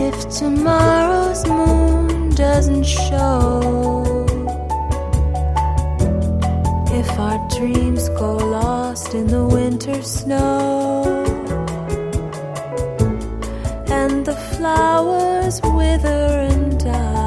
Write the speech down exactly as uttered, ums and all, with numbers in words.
If tomorrow's moon doesn't show, if our dreams go lost in the winter snow, and the flowers wither and die,